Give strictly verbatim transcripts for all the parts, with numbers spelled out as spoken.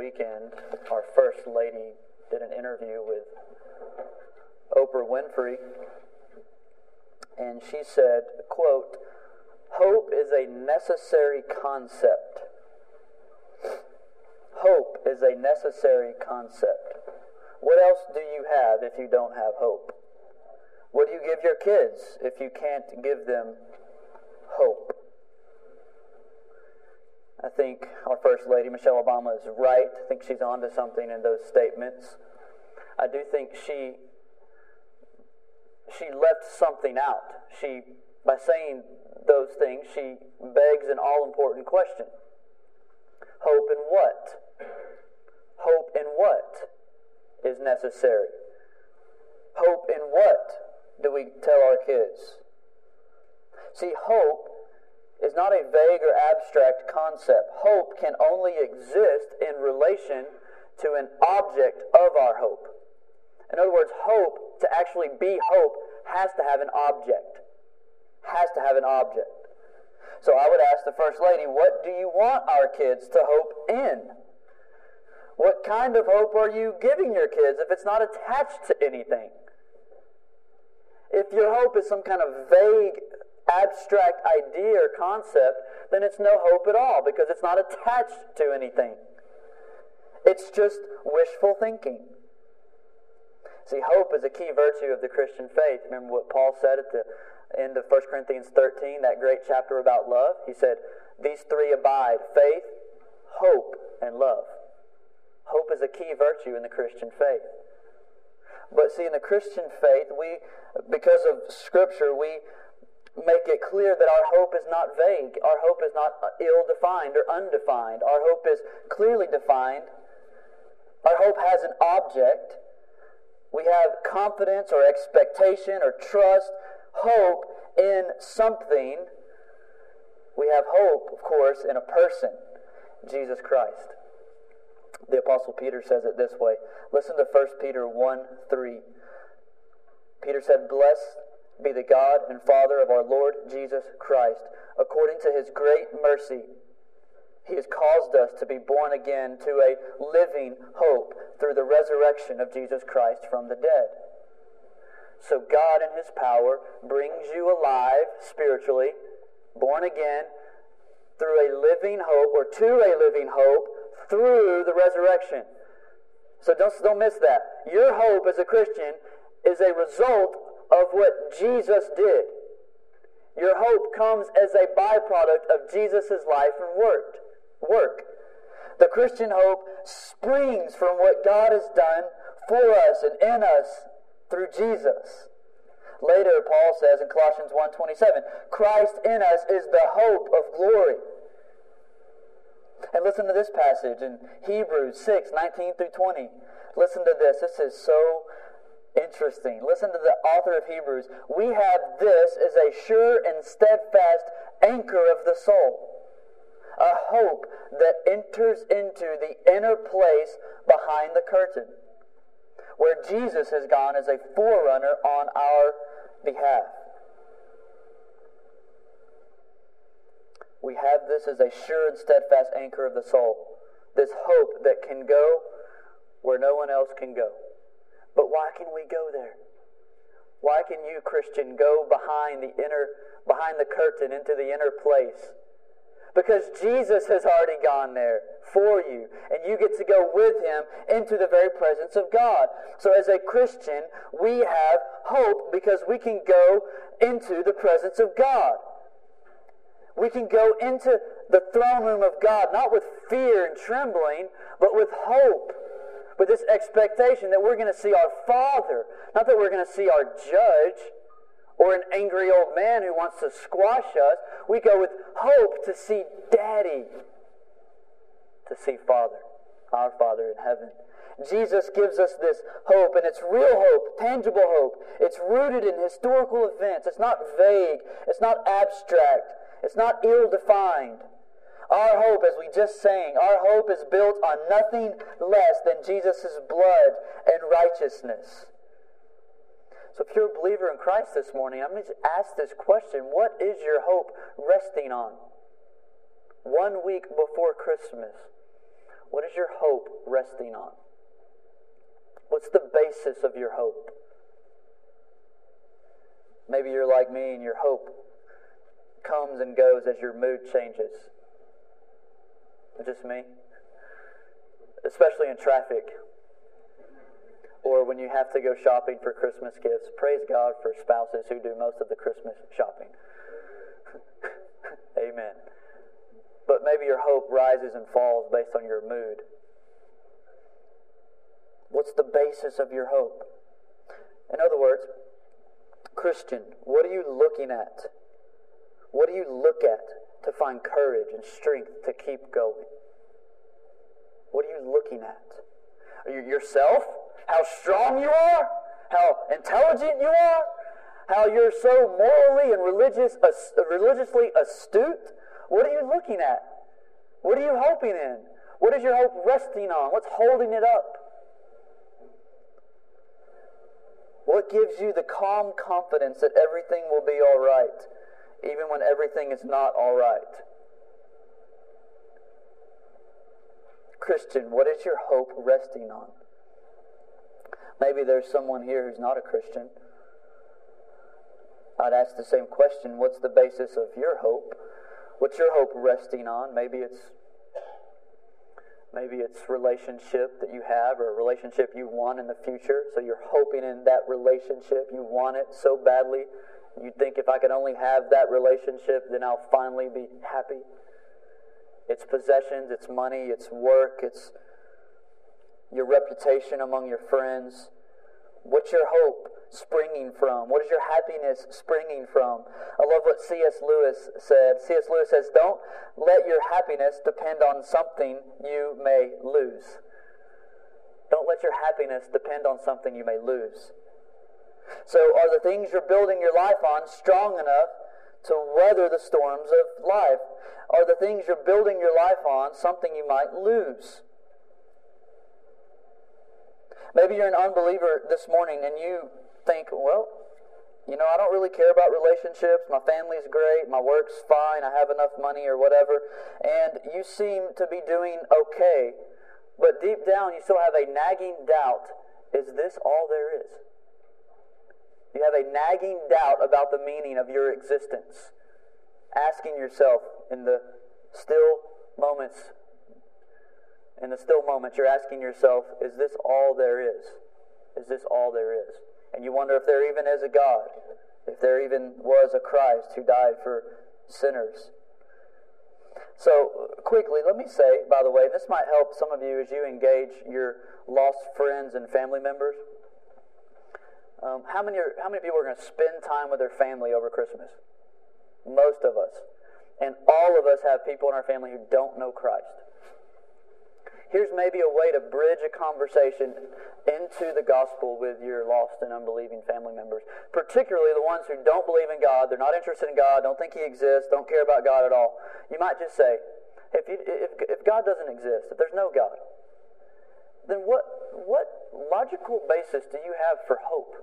weekend, our First Lady did an interview with Oprah Winfrey, and she said, quote, "Hope is a necessary concept. Hope is a necessary concept. What else do you have if you don't have hope? What do you give your kids if you can't give them hope?" I think our First Lady, Michelle Obama, is right. I think she's onto something in those statements. I do think she she left something out. She, by saying those things, she begs an all-important question. Hope in what? Hope in what is necessary? Hope in what do we tell our kids? See, hope is not a vague or abstract concept. Hope can only exist in relation to an object of our hope. In other words, hope, to actually be hope, has to have an object. Has to have an object. So I would ask the First Lady, what do you want our kids to hope in? What kind of hope are you giving your kids if it's not attached to anything? If your hope is some kind of vague, abstract idea or concept, then it's no hope at all because it's not attached to anything. It's just wishful thinking. See, hope is a key virtue of the Christian faith. Remember what Paul said at the end of First Corinthians thirteen, that great chapter about love? He said, these three abide, faith, hope, and love. Hope is a key virtue in the Christian faith. But see, in the Christian faith, we, because of Scripture, we make it clear that our hope is not vague. Our hope is not ill-defined or undefined. Our hope is clearly defined. Our hope has an object. We have confidence or expectation or trust, hope in something. We have hope, of course, in a person, Jesus Christ. The Apostle Peter says it this way. Listen to First Peter one three. Peter said, "Blessed be the God and Father of our Lord Jesus Christ. According to His great mercy, He has caused us to be born again to a living hope through the resurrection of Jesus Christ from the dead." So God in His power brings you alive spiritually, born again, through a living hope, or to a living hope, through the resurrection. So don't, don't miss that. Your hope as a Christian is a result of what Jesus did. Your hope comes as a byproduct of Jesus' life and work. Work. The Christian hope springs from what God has done for us and in us through Jesus. Later, Paul says in Colossians one twenty-seven, Christ in us is the hope of glory. And listen to this passage in Hebrews six nineteen through twenty. Listen to this. This is so interesting. Listen to the author of Hebrews. "We have this as a sure and steadfast anchor of the soul, a hope that enters into the inner place behind the curtain, where Jesus has gone as a forerunner on our behalf." We have this as a sure and steadfast anchor of the soul. This hope that can go where no one else can go. But why can we go there? Why can you, Christian, go behind the inner, behind the curtain into the inner place? Because Jesus has already gone there for you, and you get to go with Him into the very presence of God. So as a Christian, we have hope because we can go into the presence of God. We can go into the throne room of God, not with fear and trembling, but with hope. With this expectation that we're going to see our Father, not that we're going to see our judge or an angry old man who wants to squash us. We go with hope to see Daddy, to see Father, our Father in heaven. Jesus gives us this hope, and it's real hope, tangible hope. It's rooted in historical events. It's not vague. It's not abstract. It's not ill-defined. Our hope, as we just sang, our hope is built on nothing less than Jesus' blood and righteousness. So if you're a believer in Christ this morning, I'm going to ask this question. What is your hope resting on? One week before Christmas. What is your hope resting on? What's the basis of your hope? Maybe you're like me and your hope comes and goes as your mood changes. Just me? Especially in traffic. Or when you have to go shopping for Christmas gifts. Praise God for spouses who do most of the Christmas shopping. Amen. But maybe your hope rises and falls based on your mood. What's the basis of your hope? In other words, Christian, what are you looking at? What do you look at to find courage and strength to keep going? What are you looking at? Are you yourself? How strong you are? How intelligent you are? How you're so morally and religious, uh, religiously astute? What are you looking at? What are you hoping in? What is your hope resting on? What's holding it up? What gives you the calm confidence that everything will be all right, even when everything is not all right? Christian, what is your hope resting on? Maybe there's someone here who's not a Christian. I'd ask the same question. What's the basis of your hope? What's your hope resting on? Maybe it's maybe it's relationship that you have, or a relationship you want in the future. So you're hoping in that relationship. You want it so badly. You think, if I can only have that relationship, then I'll finally be happy. It's possessions, it's money, it's work, it's your reputation among your friends. What's your hope springing from? What is your happiness springing from? I love what C S Lewis said. C S Lewis says, don't let your happiness depend on something you may lose. Don't let your happiness depend on something you may lose. So are the things you're building your life on strong enough to weather the storms of life? Are the things you're building your life on something you might lose? Maybe you're an unbeliever this morning and you think, well, you know, I don't really care about relationships. My family's great. My work's fine. I have enough money or whatever. And you seem to be doing okay. But deep down, you still have a nagging doubt. Is this all there is? You have a nagging doubt about the meaning of your existence. Asking yourself in the still moments, in the still moments, you're asking yourself, is this all there is? Is this all there is? And you wonder if there even is a God, if there even was a Christ who died for sinners. So, quickly, let me say, by the way, this might help some of you as you engage your lost friends and family members. Um, how many are, how many people are going to spend time with their family over Christmas? Most of us. And all of us have people in our family who don't know Christ. Here's maybe a way to bridge a conversation into the gospel with your lost and unbelieving family members. Particularly the ones who don't believe in God, they're not interested in God, don't think He exists, don't care about God at all. You might just say, if, you, if, if God doesn't exist, if there's no God, then what, what logical basis do you have for hope?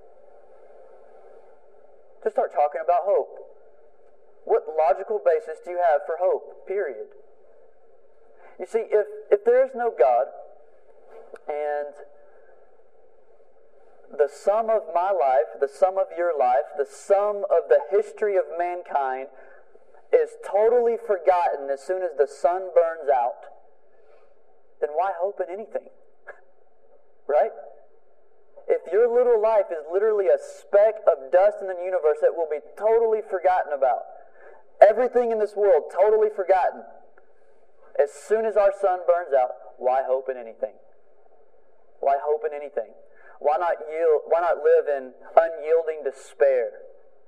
Just start talking about hope. What logical basis do you have for hope? Period. You see, if, if there is no God, and the sum of my life, the sum of your life, the sum of the history of mankind is totally forgotten as soon as the sun burns out, then why hope in anything? Right? If your little life is literally a speck of dust in the universe that will be totally forgotten about, everything in this world totally forgotten, as soon as our sun burns out, why hope in anything? Why hope in anything? Why not yield, why not live in unyielding despair?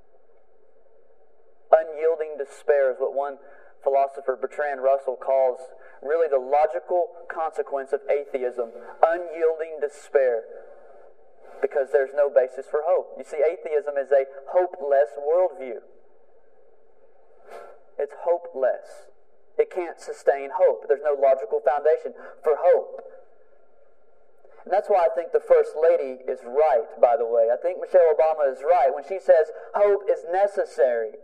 Unyielding despair is what one philosopher, Bertrand Russell, calls really the logical consequence of atheism. Unyielding despair. Because there's no basis for hope. You see, atheism is a hopeless worldview. It's hopeless. It can't sustain hope. There's no logical foundation for hope. And that's why I think the First Lady is right, by the way. I think Michelle Obama is right when she says hope is necessary.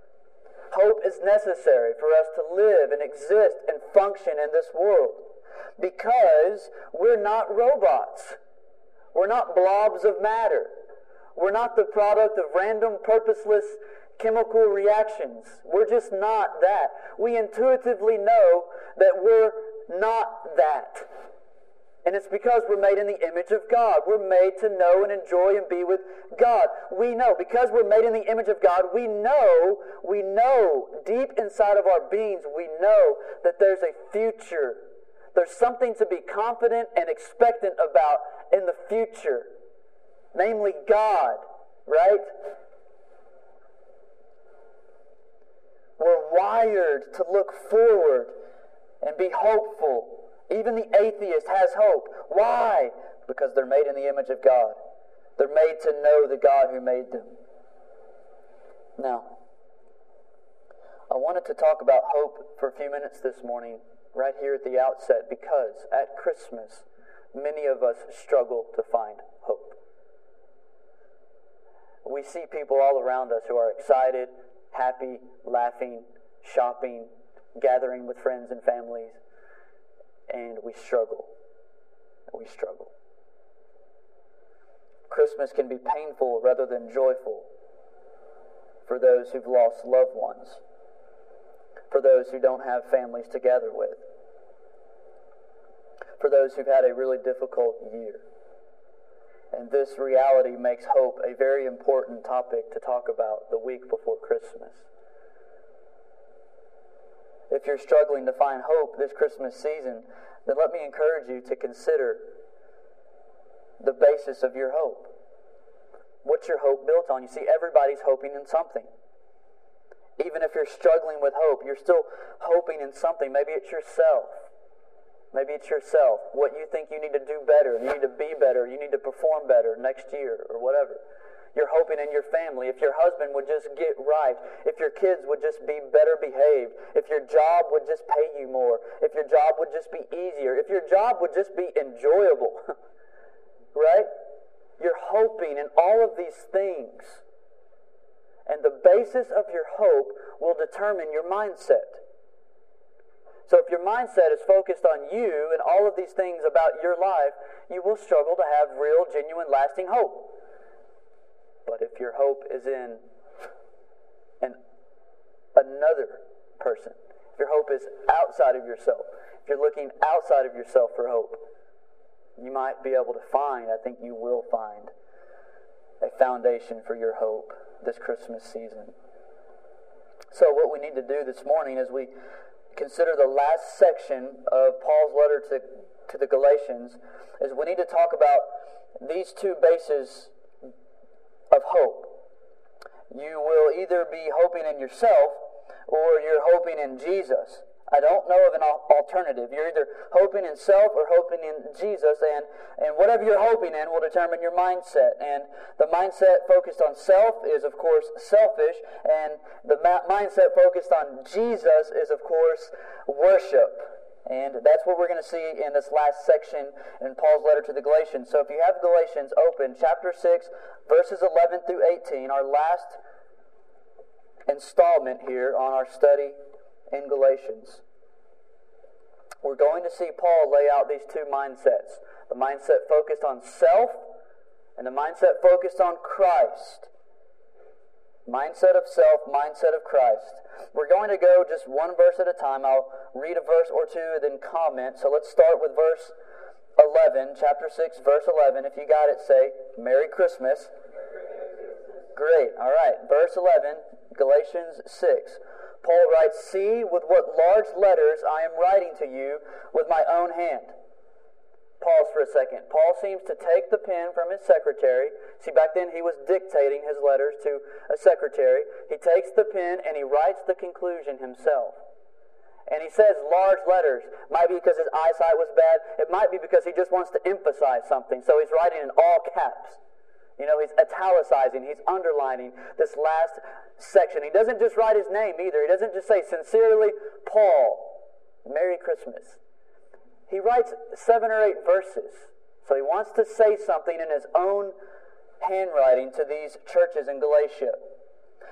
Hope is necessary for us to live and exist and function in this world. because we're not robots. We're not blobs of matter. We're not the product of random, purposeless chemical reactions. We're just not that. We intuitively know that we're not that. And it's because we're made in the image of God. We're made to know and enjoy and be with God. We know, because we're made in the image of God, we know, we know, deep inside of our beings, we know that there's a future. There's something to be confident and expectant about in the future. Namely God, right? We're wired to look forward and be hopeful. Even the atheist has hope. Why? Because they're made in the image of God. They're made to know the God who made them. Now, I wanted to talk about hope for a few minutes this morning, right here at the outset, because at Christmas, many of us struggle to find hope. We see people all around us who are excited, happy, laughing, shopping, gathering with friends and families, and we struggle. We struggle. Christmas can be painful rather than joyful for those who've lost loved ones, for those who don't have families to gather with, for those who've had a really difficult year. And this reality makes hope a very important topic to talk about the week before Christmas. If you're struggling to find hope this Christmas season, then let me encourage you to consider the basis of your hope. What's your hope built on? You see, everybody's hoping in something. Even if you're struggling with hope, you're still hoping in something. Maybe it's yourself. Maybe it's yourself. What you think you need to do better, you need to be better, you need to perform better next year or whatever. You're hoping in your family. If your husband would just get right. If your kids would just be better behaved. If your job would just pay you more. If your job would just be easier. If your job would just be enjoyable. Right? You're hoping in all of these things. And the basis of your hope will determine your mindset. So if your mindset is focused on you and all of these things about your life, you will struggle to have real, genuine, lasting hope. But if your hope is in an, another person, if your hope is outside of yourself, if you're looking outside of yourself for hope, you might be able to find, I think you will find, a foundation for your hope this Christmas season. So what we need to do this morning as we consider the last section of Paul's letter to, to the Galatians is we need to talk about these two bases of hope. You will either be hoping in yourself or you're hoping in Jesus. I don't know of an alternative. You're either hoping in self or hoping in Jesus, and, and whatever you're hoping in will determine your mindset. And the mindset focused on self is, of course, selfish, and the ma- mindset focused on Jesus is, of course, worship. And that's what we're going to see in this last section in Paul's letter to the Galatians. So if you have Galatians open, chapter six, verses eleven through eighteen, our last installment here on our study in Galatians. We're going to see Paul lay out these two mindsets. The mindset focused on self and the mindset focused on Christ. Mindset of self, mindset of Christ. We're going to go just one verse at a time. I'll read a verse or two, then comment. So let's start with verse eleven, chapter six, verse eleven. If you got it, say, Merry Christmas. Great. All right. Verse eleven, Galatians six. Paul writes, "See with what large letters I am writing to you with my own hand." Pause for a second. Paul seems to take the pen from his secretary. See, back then he was dictating his letters to a secretary. He takes the pen and he writes the conclusion himself. And he says large letters. Might be because his eyesight was bad. It might be because he just wants to emphasize something. So he's writing in all caps. You know, he's italicizing, he's underlining this last section. He doesn't just write his name either. He doesn't just say, "Sincerely, Paul, Merry Christmas." He writes seven or eight verses. So he wants to say something in his own handwriting to these churches in Galatia.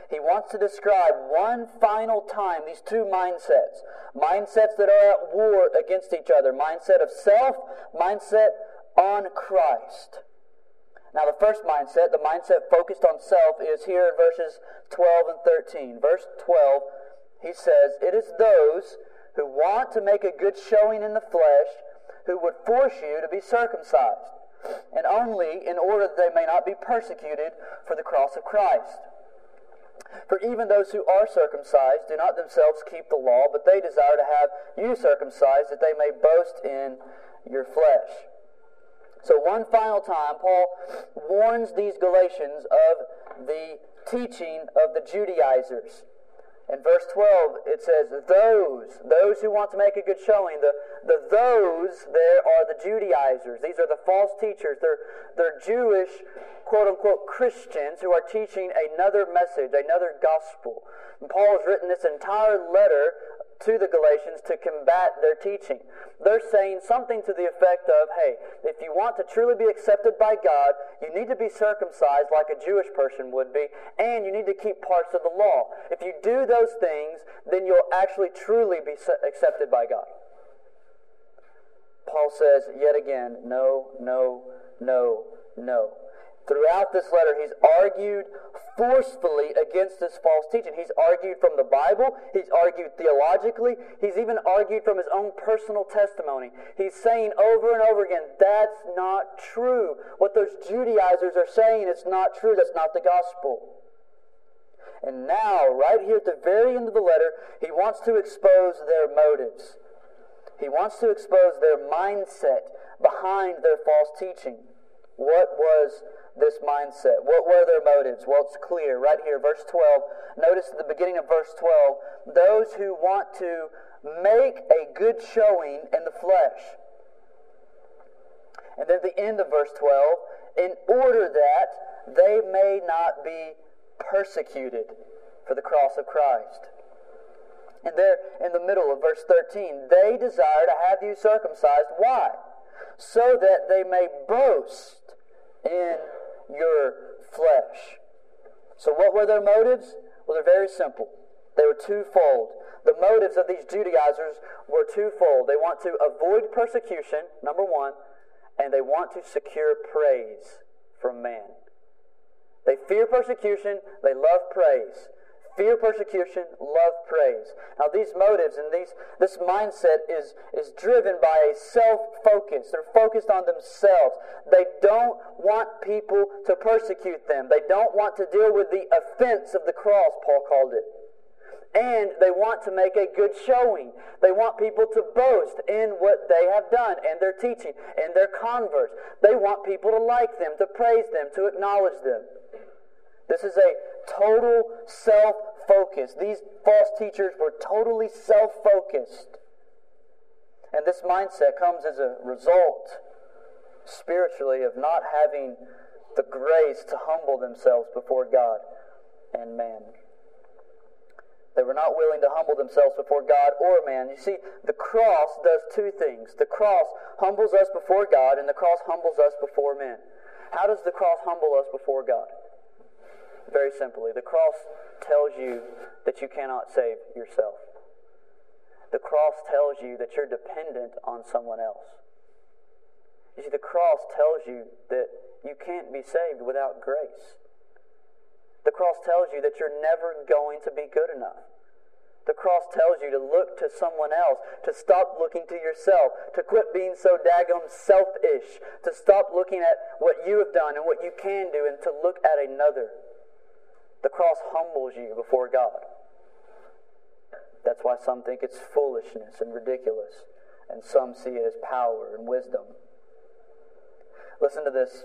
he wants to describe one final time these two mindsets. Mindsets that are at war against each other. Mindset of self, mindset on Christ. Now the first mindset, the mindset focused on self, is here in verses twelve and thirteen. Verse twelve, he says, "It is those who want to make a good showing in the flesh who would force you to be circumcised, and only in order that they may not be persecuted for the cross of Christ. For even those who are circumcised do not themselves keep the law, but they desire to have you circumcised, that they may boast in your flesh." So one final time, Paul warns these Galatians of the teaching of the Judaizers. In verse twelve, it says, those, those who want to make a good showing, the, the those there are the Judaizers. These are the false teachers. They're, they're Jewish, quote-unquote, Christians who are teaching another message, another gospel. And Paul has written this entire letter to the Galatians to combat their teaching. They're saying something to the effect of, hey, if you want to truly be accepted by God, you need to be circumcised like a Jewish person would be, and you need to keep parts of the law. If you do those things, then you'll actually truly be accepted by God. Paul says, yet again, no, no, no, no. Throughout this letter, he's argued forcefully against this false teaching. He's argued from the Bible. He's argued theologically. He's even argued from his own personal testimony. He's saying over and over again, that's not true. What those Judaizers are saying, it's not true. That's not the gospel. And now, right here at the very end of the letter, he wants to expose their motives. He wants to expose their mindset behind their false teaching. What was this mindset? What were their motives? Well, it's clear right here, verse twelve. Notice at the beginning of verse twelve, those who want to make a good showing in the flesh. And then at the end of verse twelve, in order that they may not be persecuted for the cross of Christ. And there in the middle of verse thirteen, they desire to have you circumcised. Why? So that they may boast in your flesh. So what were their motives? Well, they're very simple. They were twofold. The motives of these Judaizers were twofold. They want to avoid persecution, number one, and they want to secure praise from man. They fear persecution, they love praise. Fear persecution, love praise. Now these motives and these this mindset is, is driven by a self-focus. They're focused on themselves. They don't want people to persecute them. They don't want to deal with the offense of the cross, Paul called it. And they want to make a good showing. They want people to boast in what they have done and their teaching and their converts. They want people to like them, to praise them, to acknowledge them. This is a total self-focus. These false teachers were totally self-focused. And this mindset comes as a result, spiritually, of not having the grace to humble themselves before God and man. They were not willing to humble themselves before God or man. You see, the cross does two things. The cross humbles us before God, and the cross humbles us before men. How does the cross humble us before God? Very simply, the cross tells you that you cannot save yourself. The cross tells you that you're dependent on someone else. You see, the cross tells you that you can't be saved without grace. The cross tells you that you're never going to be good enough. The cross tells you to look to someone else, to stop looking to yourself, to quit being so daggum selfish, to stop looking at what you have done and what you can do, and to look at another. The cross humbles you before God. That's why some think it's foolishness and ridiculous, and some see it as power and wisdom. Listen to this,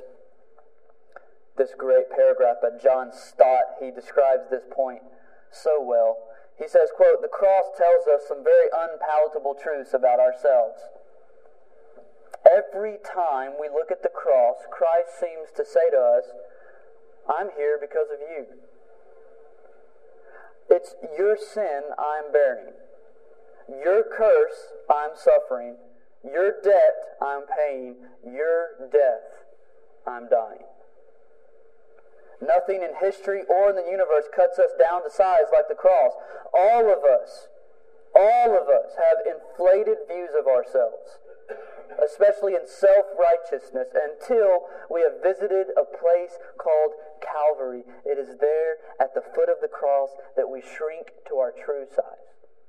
this great paragraph by John Stott. He describes this point so well. He says, quote, "The cross tells us some very unpalatable truths about ourselves. Every time we look at the cross, Christ seems to say to us, I'm here because of you. It's your sin I'm bearing. Your curse I'm suffering. Your debt I'm paying. Your death I'm dying." Nothing in history or in the universe cuts us down to size like the cross. All of us, all of us have inflated views of ourselves, especially in self-righteousness, until we have visited a place called Calvary. It is there at the foot of the cross that we shrink to our true size.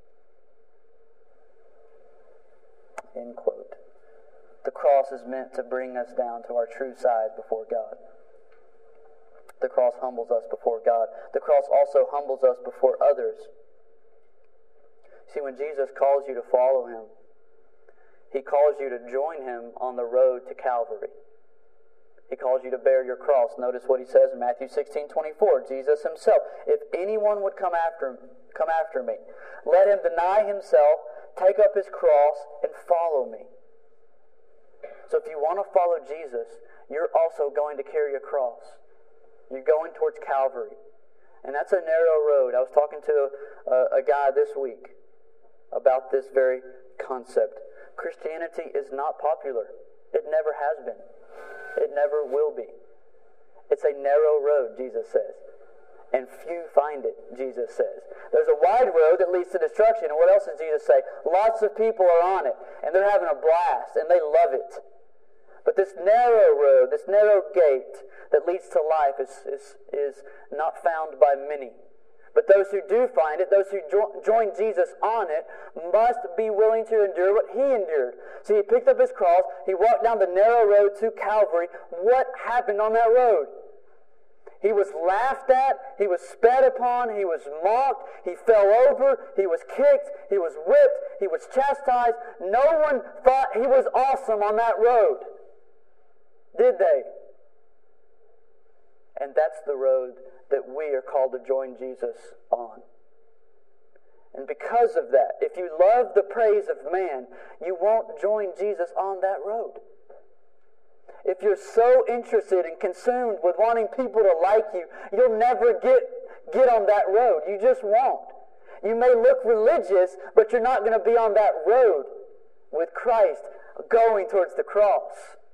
End quote. The cross is meant to bring us down to our true size before God. The cross humbles us before God. The cross also humbles us before others. See, when Jesus calls you to follow Him, He calls you to join Him on the road to Calvary. He calls you to bear your cross. Notice what He says in Matthew sixteen twenty-four. Jesus Himself, if anyone would come after, come after me, let him deny himself, take up his cross, and follow me. So if you want to follow Jesus, you're also going to carry a cross. You're going towards Calvary. And that's a narrow road. I was talking to a, a guy this week about this very concept. Christianity is not popular. It never has been. It never will be. It's a narrow road, Jesus says. And few find it, Jesus says. There's a wide road that leads to destruction. And what else does Jesus say? Lots of people are on it. And they're having a blast. And they love it. But this narrow road, this narrow gate that leads to life is, is, is not found by many. But those who do find it, those who jo- join Jesus on it, must be willing to endure what He endured. So He picked up His cross, He walked down the narrow road to Calvary. What happened on that road? He was laughed at, He was spat upon, He was mocked, He fell over, He was kicked, He was whipped, He was chastised. No one thought He was awesome on that road. Did they? And that's the road that we are called to join Jesus on. And because of that, if you love the praise of man, you won't join Jesus on that road. If you're so interested and consumed with wanting people to like you, you'll never get, get on that road. You just won't. You may look religious, but you're not going to be on that road with Christ going towards the cross.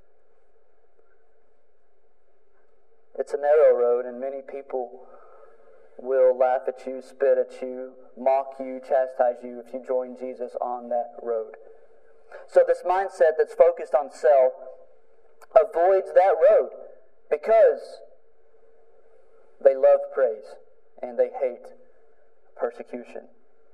It's a narrow road, and many people will laugh at you, spit at you, mock you, chastise you if you join Jesus on that road. So this mindset that's focused on self avoids that road because they love praise and they hate persecution.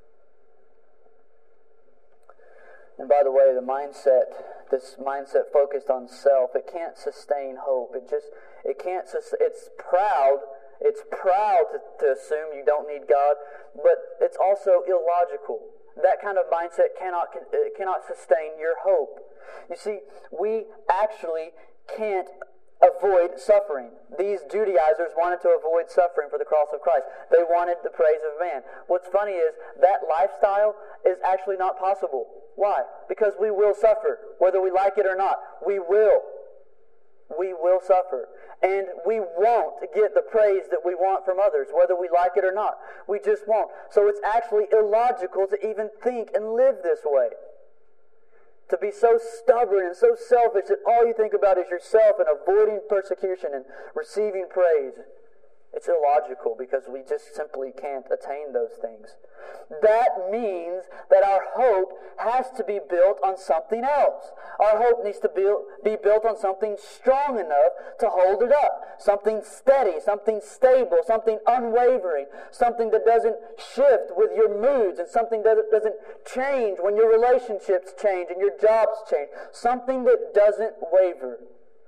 And by the way, the mindset, this mindset focused on self, it can't sustain hope. It just, it can't, it's proud, it's proud to, to assume you don't need God, but it's also illogical. That kind of mindset cannot, it cannot sustain your hope. You see, we actually can't avoid suffering. These Judaizers wanted to avoid suffering for the cross of Christ. They wanted the praise of man. What's funny is that lifestyle is actually not possible. Why? Because we will suffer, whether we like it or not. We will. We will suffer. And we won't get the praise that we want from others, whether we like it or not. We just won't. So it's actually illogical to even think and live this way. To be so stubborn and so selfish that all you think about is yourself and avoiding persecution and receiving praise. It's illogical because we just simply can't attain those things. That means that our hope has to be built on something else. Our hope needs to be, be built on something strong enough to hold it up. Something steady, something stable, something unwavering, something that doesn't shift with your moods and something that doesn't change when your relationships change and your jobs change. Something that doesn't waver.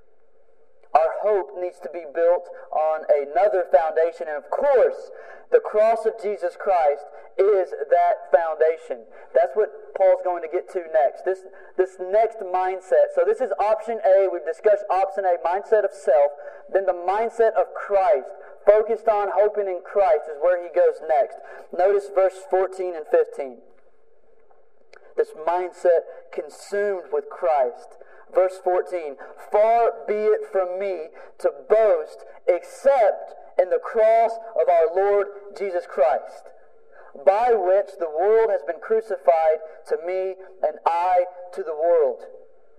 Our hope needs to be built on another foundation. And of course, the cross of Jesus Christ is that foundation. That's what Paul's going to get to next. This, this next mindset. So this is option A. We've discussed option A, mindset of self. Then the mindset of Christ, focused on hoping in Christ, is where he goes next. Notice verse fourteen and fifteen. This mindset consumed with Christ. Verse fourteen, far be it from me to boast except in the cross of our Lord Jesus Christ, by which the world has been crucified to me and I to the world.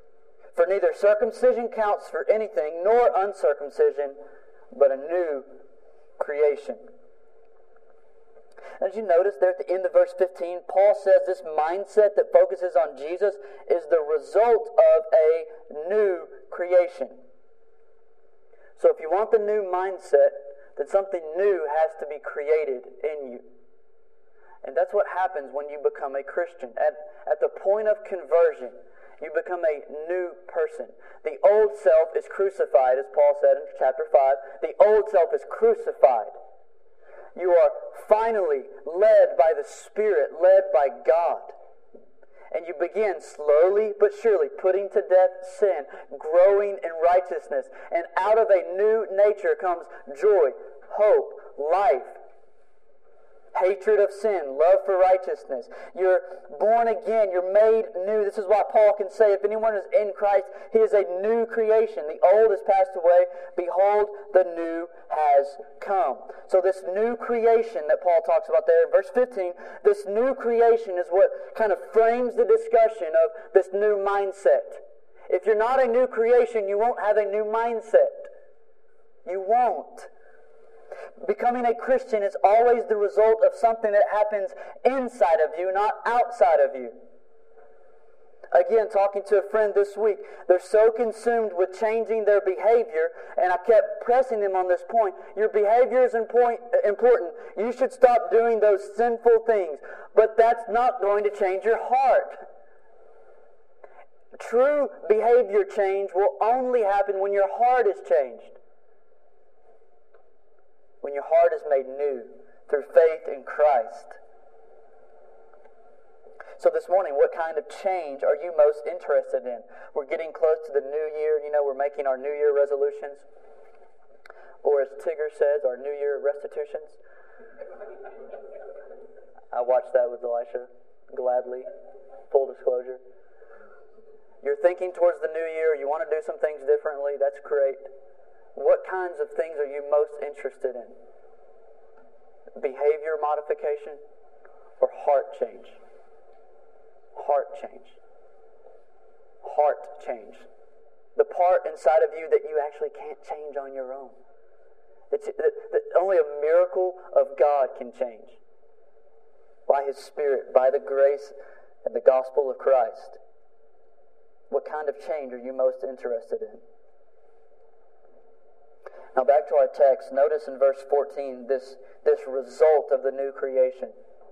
For neither circumcision counts for anything, nor uncircumcision, but a new creation. As you notice there at the end of verse fifteen, Paul says this mindset that focuses on Jesus is the result of a new creation. So if you want the new mindset, then something new has to be created in you. And that's what happens when you become a Christian. At, at the point of conversion, you become a new person. The old self is crucified, as Paul said in chapter five. The old self is crucified. You are finally led by the Spirit, led by God. And you begin slowly but surely putting to death sin, growing in righteousness. And out of a new nature comes joy, hope, life, hatred of sin, love for righteousness. You're born again. You're made new. This is why Paul can say, if anyone is in Christ, he is a new creation. The old has passed away. Behold, the new has come. So this new creation that Paul talks about there in verse fifteen, this new creation is what kind of frames the discussion of this new mindset. If you're not a new creation, you won't have a new mindset. You won't. Becoming a Christian is always the result of something that happens inside of you, not outside of you. Again, talking to a friend this week, they're so consumed with changing their behavior, and I kept pressing them on this point. Your behavior is important. You should stop doing those sinful things, but that's not going to change your heart. True behavior change will only happen when your heart is changed. When your heart is made new through faith in Christ. So this morning, what kind of change are you most interested in? We're getting close to the new year. You know, we're making our New Year resolutions. Or as Tigger says, our New Year restitutions. I watched that with Elisha gladly. Full disclosure. You're thinking towards the new year. You want to do some things differently. That's great. What kinds of things are you most interested in? Behavior modification or heart change? Heart change. Heart change. The part inside of you that you actually can't change on your own. It's, that, that only a miracle of God can change. By His Spirit, by the grace and the gospel of Christ. What kind of change are you most interested in? Now back to our text. Notice in verse fourteen this, this result of the new creation.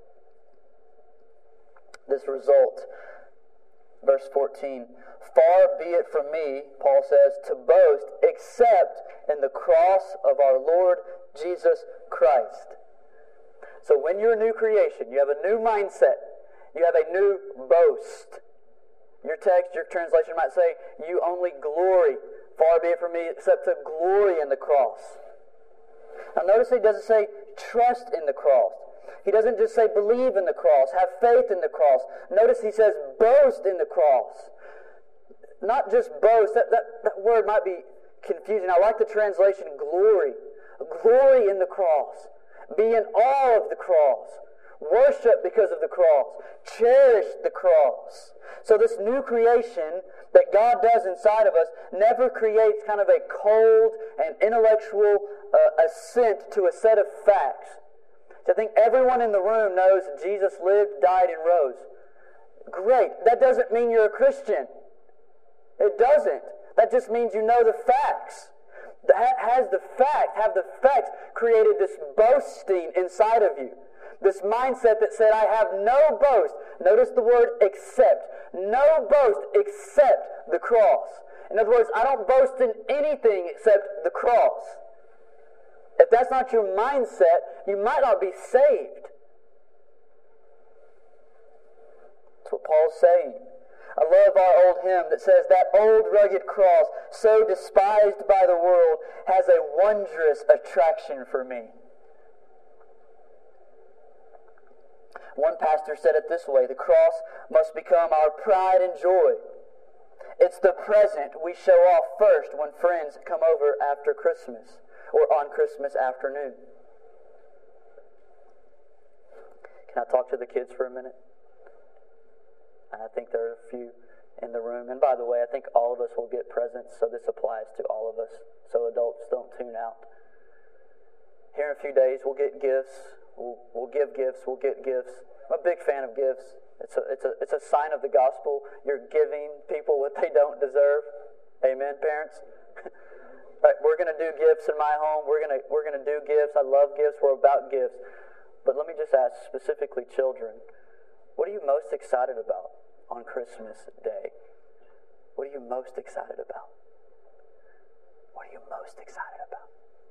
This result. Verse fourteen. Far be it from me, Paul says, to boast except in the cross of our Lord Jesus Christ. So when you're a new creation, you have a new mindset. You have a new boast. Your text, your translation might say, you only glory. Far be it from me except to glory in the cross. Now notice he doesn't say trust in the cross. He doesn't just say believe in the cross, have faith in the cross. Notice he says boast in the cross. Not just boast. That, that, that word might be confusing. I like the translation glory. Glory in the cross. Be in awe of the cross. Worship because of the cross. Cherish the cross. So this new creation that God does inside of us never creates kind of a cold and intellectual uh, assent to a set of facts. So I think everyone in the room knows Jesus lived, died, and rose. Great. That doesn't mean you're a Christian. It doesn't. That just means you know the facts. Has the fact, have the facts created this boasting inside of you? This mindset that said, I have no boast. Notice the word except. No boast except the cross. In other words, I don't boast in anything except the cross. If that's not your mindset, you might not be saved. That's what Paul's saying. I love our old hymn that says, that old rugged cross, so despised by the world, has a wondrous attraction for me. One pastor said it this way, the cross must become our pride and joy. It's the present we show off first when friends come over after Christmas or on Christmas afternoon. Can I talk to the kids for a minute? I think there are a few in the room. And by the way, I think all of us will get presents, so this applies to all of us. So adults, don't tune out. Here in a few days, we'll get gifts. We'll, we'll give gifts. We'll get gifts. I'm a big fan of gifts. It's a, it's a, it's a sign of the gospel. You're giving people what they don't deserve. Amen, parents? Right, we're going to do gifts in my home. We're going to we're going to do gifts. I love gifts. We're about gifts. But let me just ask specifically children, what are you most excited about on Christmas Day? What are you most excited about? What are you most excited about?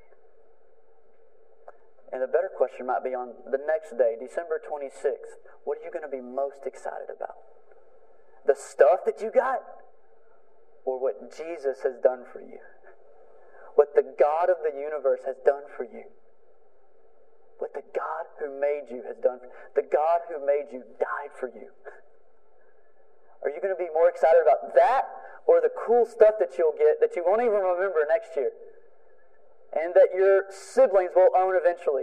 And the better question might be on the next day, December twenty-sixth. What are you going to be most excited about? The stuff that you got? Or what Jesus has done for you? What the God of the universe has done for you? What the God who made you has done for you? The God who made you died for you. Are you going to be more excited about that or the cool stuff that you'll get that you won't even remember next year? And that your siblings will own eventually.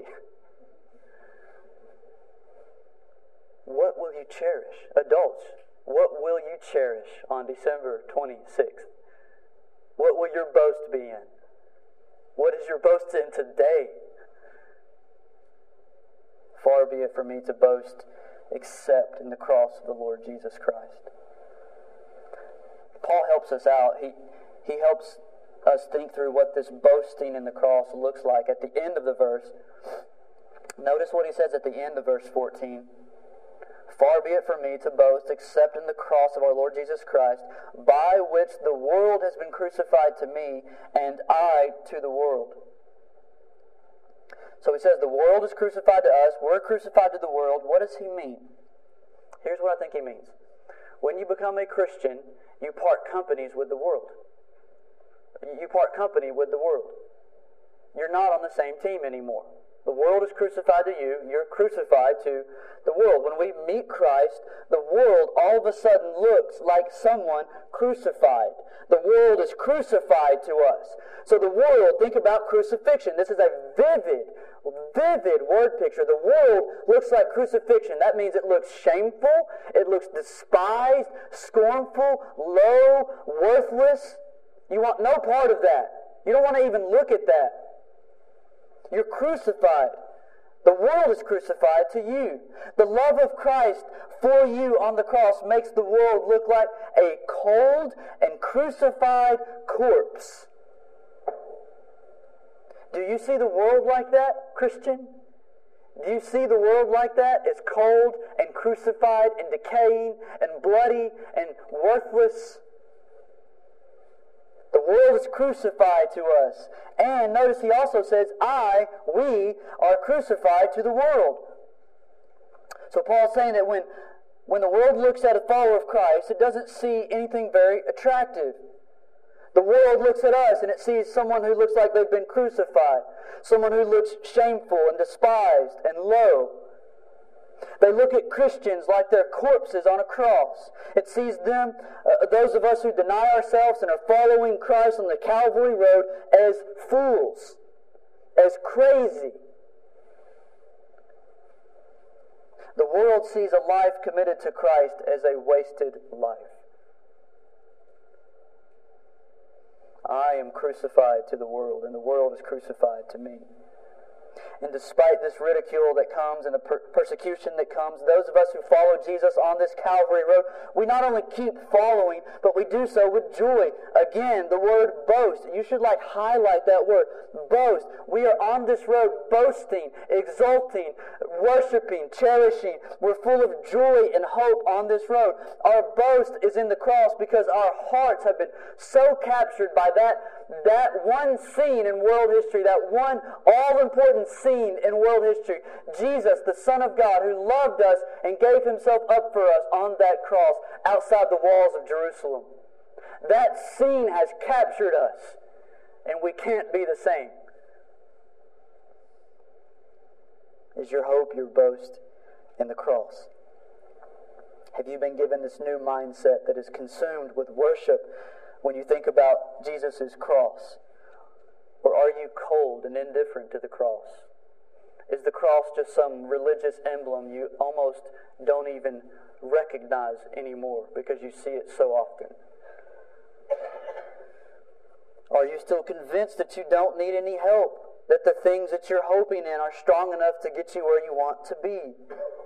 What will you cherish? Adults, what will you cherish on December twenty-sixth? What will your boast be in? What is your boast in today? Far be it from me to boast except in the cross of the Lord Jesus Christ. Paul helps us out. He, he helps us think through what this boasting in the cross looks like at the end of the verse. Notice what he says at the end of verse fourteen. Far be it from me to boast except in the cross of our Lord Jesus Christ, by which the world has been crucified to me, and I to the world. So he says the world is crucified to us, we're crucified to the world. What does he mean? Here's what I think he means. When you become a Christian, you part companies with the world. You part company with the world. You're not on the same team anymore. The world is crucified to you. You're crucified to the world. When we meet Christ, the world all of a sudden looks like someone crucified. The world is crucified to us. So the world, think about crucifixion. This is a vivid, vivid word picture. The world looks like crucifixion. That means it looks shameful. It looks despised, scornful, low, worthless. You want no part of that. You don't want to even look at that. You're crucified. The world is crucified to you. The love of Christ for you on the cross makes the world look like a cold and crucified corpse. Do you see the world like that, Christian? Do you see the world like that? It's cold and crucified and decaying and bloody and worthless. The world is crucified to us. And notice he also says, I, we, are crucified to the world. So Paul's saying that when, when the world looks at a follower of Christ, it doesn't see anything very attractive. The world looks at us and it sees someone who looks like they've been crucified. Someone who looks shameful and despised and low. They look at Christians like they're corpses on a cross. It sees them, uh, those of us who deny ourselves and are following Christ on the Calvary road, as fools, as crazy. The world sees a life committed to Christ as a wasted life. I am crucified to the world, and the world is crucified to me. And despite this ridicule that comes and the per- persecution that comes, those of us who follow Jesus on this Calvary road, we not only keep following, but we do so with joy. Again, the word boast. You should like highlight that word. Boast. We are on this road boasting, exulting, worshiping, cherishing. We're full of joy and hope on this road. Our boast is in the cross because our hearts have been so captured by that, that one scene in world history, that one all-important scene in world history. Jesus, the Son of God, who loved us and gave himself up for us on that cross outside the walls of Jerusalem. That scene has captured us, and we can't be the same. Is your hope, your boast in the cross? Have you been given this new mindset that is consumed with worship when you think about Jesus' cross? Or are you cold and indifferent to the cross? Is the cross just some religious emblem you almost don't even recognize anymore because you see it so often? Are you still convinced that you don't need any help? that the things that you're hoping in are strong enough to get you where you want to be.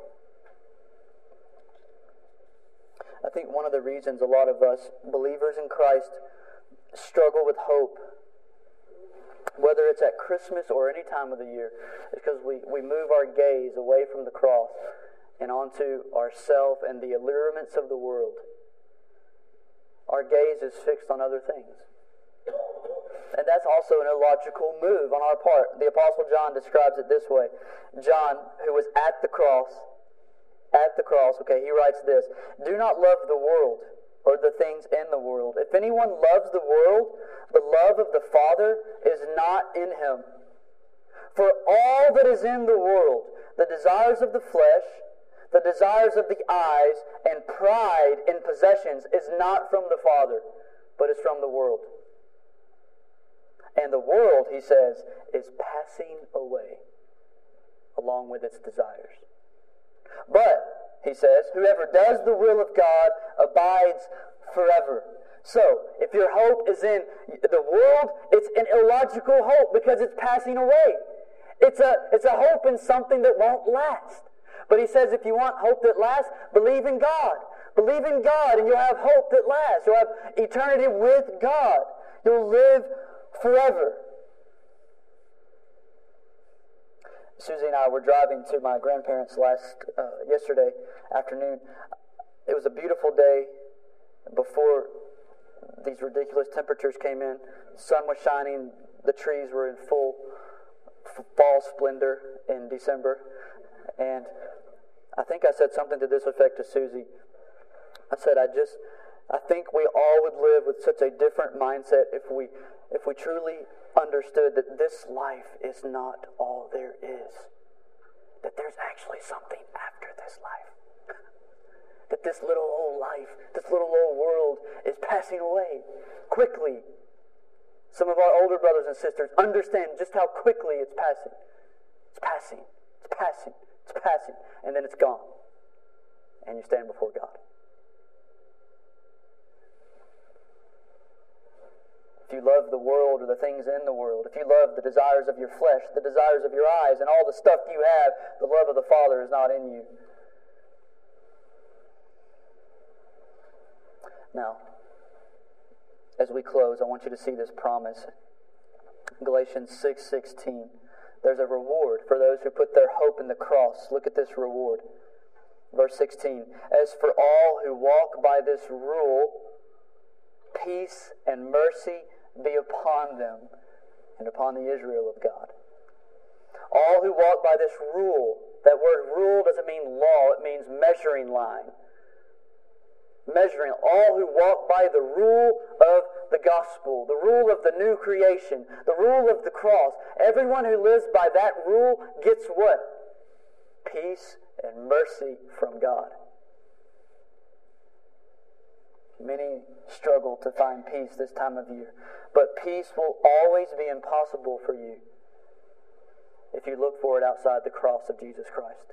I think one of the reasons a lot of us believers in Christ struggle with hope, whether it's at Christmas or any time of the year, is because we, we move our gaze away from the cross and onto ourself and the allurements of the world. Our gaze is fixed on other things. And that's also an illogical move on our part. The Apostle John describes it this way. John, who was at the cross, at the cross, okay, he writes this: "Do not love the world or the things in the world. If anyone loves the world, the love of the Father is not in him. For all that is in the world, the desires of the flesh, the desires of the eyes, and pride in possessions is not from the Father, but is from the world. And the world," he says, "is passing away along with its desires. But," he says, "whoever does the will of God abides forever." So, if your hope is in the world, it's an illogical hope because it's passing away. It's a, it's a hope in something that won't last. But he says if you want hope that lasts, believe in God. Believe in God and you'll have hope that lasts. You'll have eternity with God. You'll live forever. Susie and I were driving to my grandparents' last uh, yesterday afternoon. It was a beautiful day before these ridiculous temperatures came in. The sun was shining. The trees were in full f- fall splendor in December. And I think I said something to this effect to Susie. I said, I just, I think we all would live with such a different mindset if we, if we truly understood that this life is not all there is. That there's actually something after this life. That this little old life, this little old world is passing away quickly. Some of our older brothers and sisters understand just how quickly it's passing. It's passing. It's passing. It's passing. And then it's gone. And you stand before God. If you love the world or the things in the world, if you love the desires of your flesh, the desires of your eyes, and all the stuff you have, the love of the Father is not in you. Now, as we close, I want you to see this promise. Galatians six sixteen. There's a reward for those who put their hope in the cross. Look at this reward. Verse sixteen. "As for all who walk by this rule, peace and mercy be upon them and upon the Israel of God." All who walk by this rule. That word rule doesn't mean law. It means measuring line. Measuring. All who walk by the rule of the gospel, the rule of the new creation, the rule of the cross. Everyone who lives by that rule gets what? Peace and mercy from God. Many struggle to find peace this time of year. But peace will always be impossible for you if you look for it outside the cross of Jesus Christ.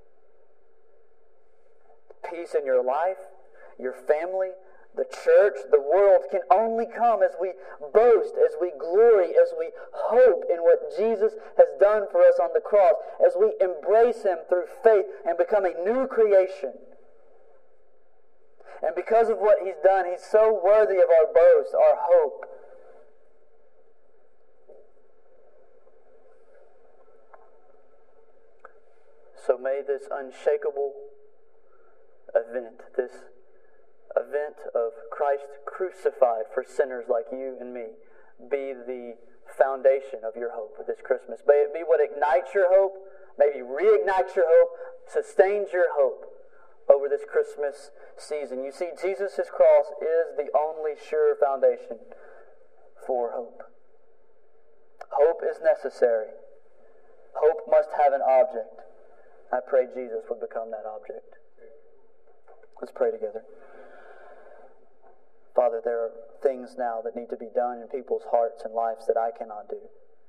Peace in your life, your family, the church, the world can only come as we boast, as we glory, as we hope in what Jesus has done for us on the cross, as we embrace Him through faith and become a new creation. And because of what He's done, He's so worthy of our boast, our hope. So may this unshakable event, this event of Christ crucified for sinners like you and me, be the foundation of your hope this Christmas. May it be what ignites your hope, maybe reignites your hope, sustains your hope over this Christmas season. You see, Jesus' cross is the only sure foundation for hope. Hope is necessary. Hope must have an object. I pray Jesus would become that object. Let's pray together. Father, there are things now that need to be done in people's hearts and lives that I cannot do.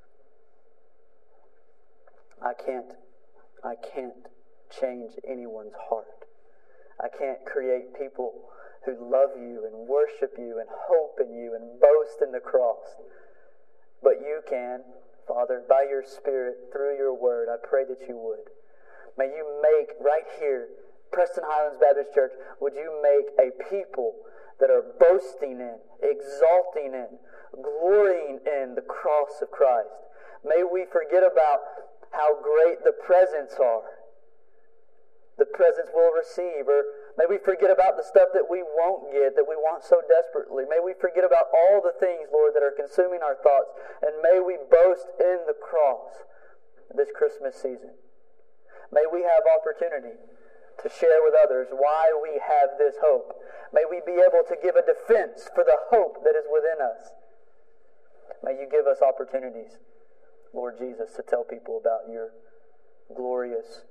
I can't, I can't change anyone's heart. I can't create people who love you and worship you and hope in you and boast in the cross. But you can, Father, by your Spirit, through your word, I pray that you would. May you make right here, Preston Highlands Baptist Church, would you make a people that are boasting in, exalting in, glorying in the cross of Christ. May we forget about how great the presents are, the presents we'll receive, or may we forget about the stuff that we won't get, that we want so desperately. May we forget about all the things, Lord, that are consuming our thoughts, and may we boast in the cross this Christmas season. May we have opportunity to share with others why we have this hope. May we be able to give a defense for the hope that is within us. May you give us opportunities, Lord Jesus, to tell people about your glorious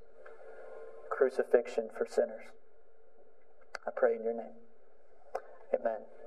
crucifixion for sinners. I pray in your name. Amen.